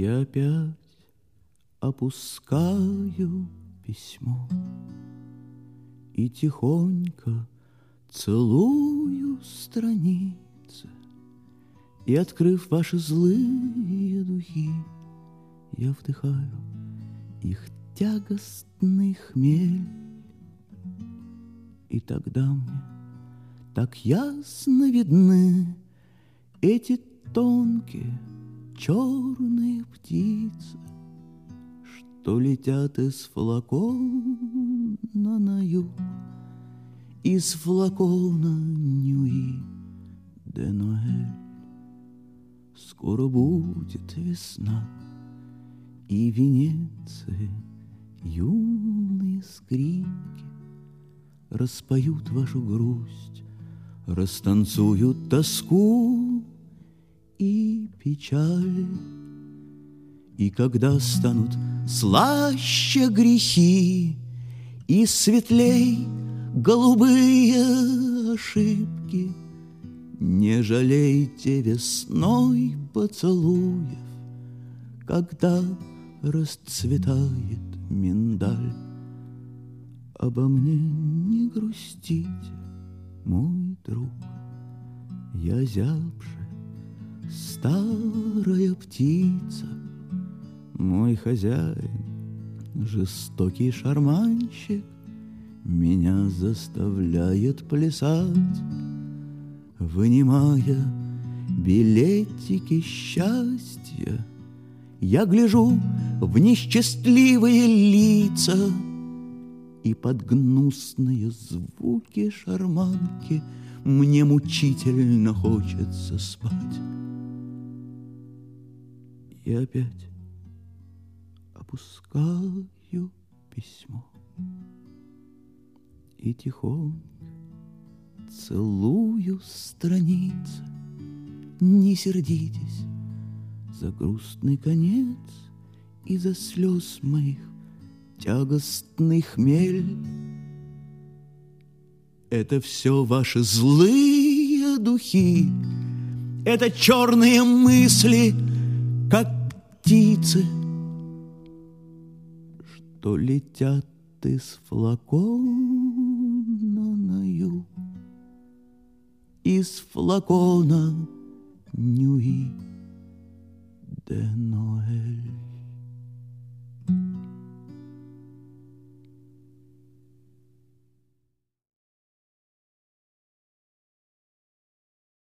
Я опять опускаю письмо и тихонько целую страницы, и, открыв ваши злые духи, я вдыхаю их тягостный хмель. И тогда мне так ясно видны эти тонкие черные птицы, что летят из флакона на юг, из флакона Нюи де Ноэль. Скоро будет весна, и Венеции юные скрипки распоют вашу грусть, растанцуют тоску и печаль. И когда станут слаще грехи и светлей голубые ошибки, не жалейте весной поцелуев, когда расцветает миндаль. Обо мне не грустите, мой друг, я зябшая старая птица. Мой хозяин, жестокий шарманщик, меня заставляет плясать, вынимая билетики счастья. Я гляжу в несчастливые лица, и под гнусные звуки шарманки мне мучительно хочется спать. И опять опускаю письмо и тихонько целую страницы. Не сердитесь за грустный конец и за слез моих тягостный хмель. Это все ваши злые духи, это черные мысли, как птицы, что летят из флакона на юг, из флакона Нюи де Ноэль.